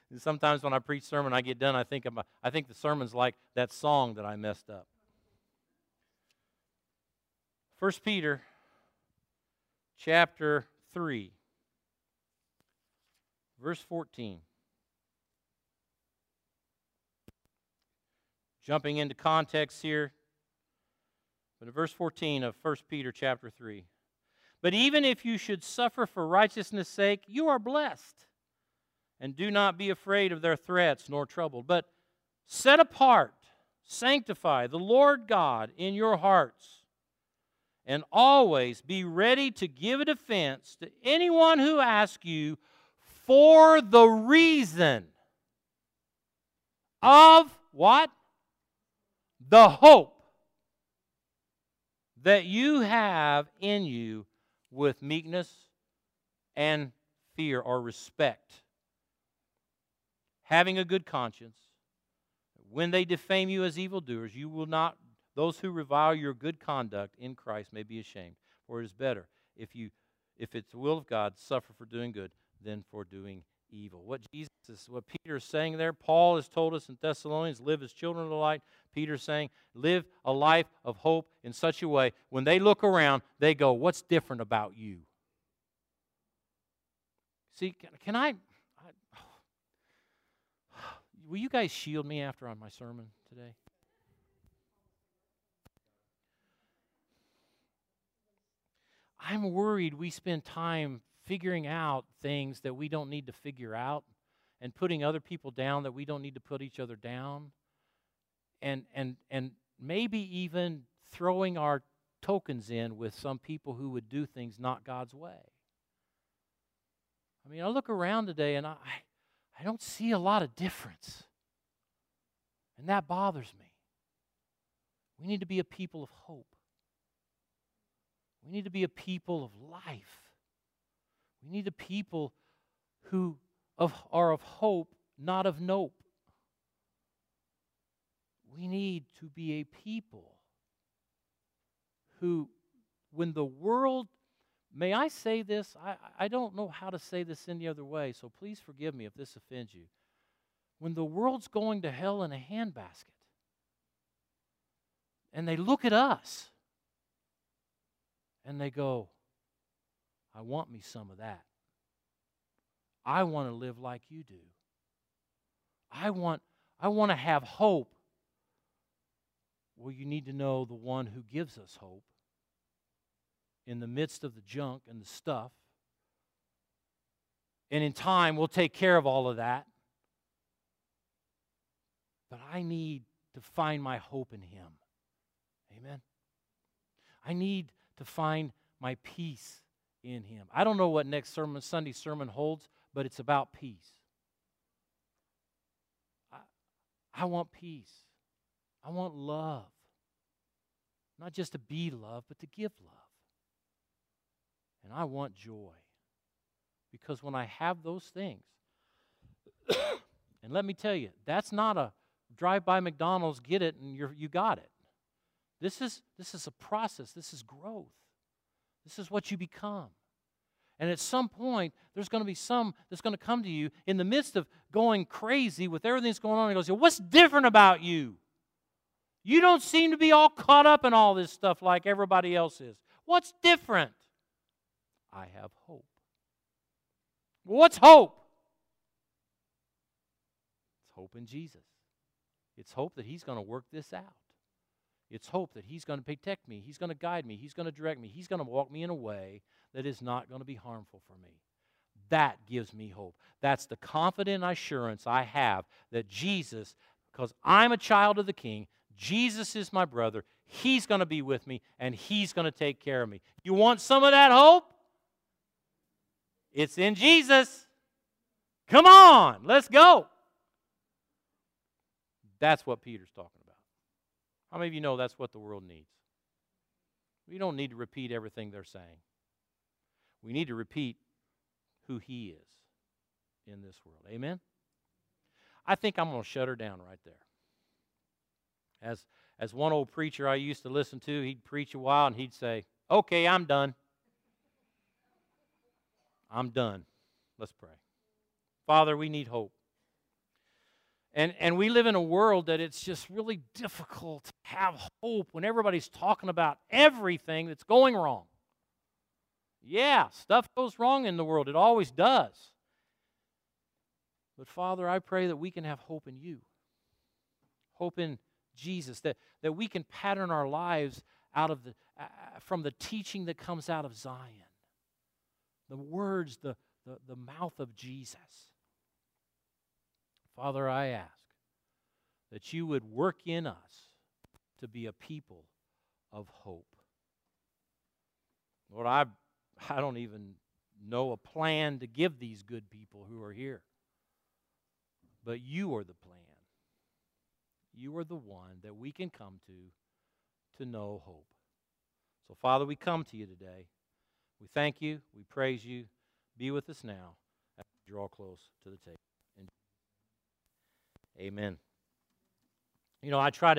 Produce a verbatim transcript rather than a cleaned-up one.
Sometimes when I preach sermon, I get done, I think about, I think the sermon's like that song that I messed up. First Peter chapter three, verse fourteen. Jumping into context here, but in verse fourteen of First Peter chapter three. But even if you should suffer for righteousness' sake, you are blessed. And do not be afraid of their threats, nor troubled, but set apart, sanctify the Lord God in your hearts, and always be ready to give a defense to anyone who asks you for the reason of what? The hope that you have in you with meekness and fear or respect, having a good conscience. When they defame you as evildoers, you will not, those who revile your good conduct in Christ may be ashamed. For it is better if you, if it's the will of God, suffer for doing good than for doing evil. What Jesus is, what Peter is saying there, Paul has told us in Thessalonians, live as children of the light. Peter's saying, live a life of hope in such a way, when they look around, they go, what's different about you? See, can, can I, I, will you guys shield me after on my sermon today? I'm worried we spend time figuring out things that we don't need to figure out and putting other people down that we don't need to put each other down, and and and maybe even throwing our tokens in with some people who would do things not God's way. I mean, I look around today and I I don't see a lot of difference, and that bothers me. We need to be a people of hope. We need to be a people of life. We need a people who of, are of hope, not of nope. We need to be a people who, when the world, may I say this? I, I don't know how to say this any other way, so please forgive me if this offends you. When the world's going to hell in a handbasket, and they look at us, and they go, I want me some of that. I want to live like you do. I want, I want to have hope. Well, you need to know the one who gives us hope in the midst of the junk and the stuff. And in time, we'll take care of all of that. But I need to find my hope in Him. Amen? I need to find my peace in Him. I don't know what next sermon, Sunday sermon holds, but it's about peace. I, I want peace. I want love. Not just to be loved, but to give love. And I want joy. Because when I have those things, and let me tell you, that's not a drive by McDonald's, get it, and you're, you got it. This is, this is a process. This is growth. This is what you become. And at some point, there's going to be some that's going to come to you in the midst of going crazy with everything that's going on. And goes, what's different about you? You don't seem to be all caught up in all this stuff like everybody else is. What's different? I have hope. Well, what's hope? It's hope in Jesus. It's hope that He's going to work this out. It's hope that He's going to protect me. He's going to guide me. He's going to direct me. He's going to walk me in a way that is not going to be harmful for me. That gives me hope. That's the confident assurance I have that Jesus, because I'm a child of the King, Jesus is my brother. He's going to be with me, and He's going to take care of me. You want some of that hope? It's in Jesus. Come on, let's go. That's what Peter's talking about. How many of you know that's what the world needs? We don't need to repeat everything they're saying. We need to repeat who He is in this world. Amen? I think I'm going to shut her down right there. As, as one old preacher I used to listen to, he'd preach a while and he'd say, okay, I'm done. I'm done. Let's pray. Father, we need hope. And, and we live in a world that it's just really difficult to have hope when everybody's talking about everything that's going wrong. Yeah, stuff goes wrong in the world. It always does. But Father, I pray that we can have hope in you. Hope in Jesus, that, that we can pattern our lives out of the uh, from the teaching that comes out of Zion. The words, the, the, the mouth of Jesus. Father, I ask that you would work in us to be a people of hope. Lord, I, I don't even know a plan to give these good people who are here. But you are the plan. You are the one that we can come to to know hope. So, Father, we come to you today. We thank you. We praise you. Be with us now as we draw close to the table. Amen. You know, I try to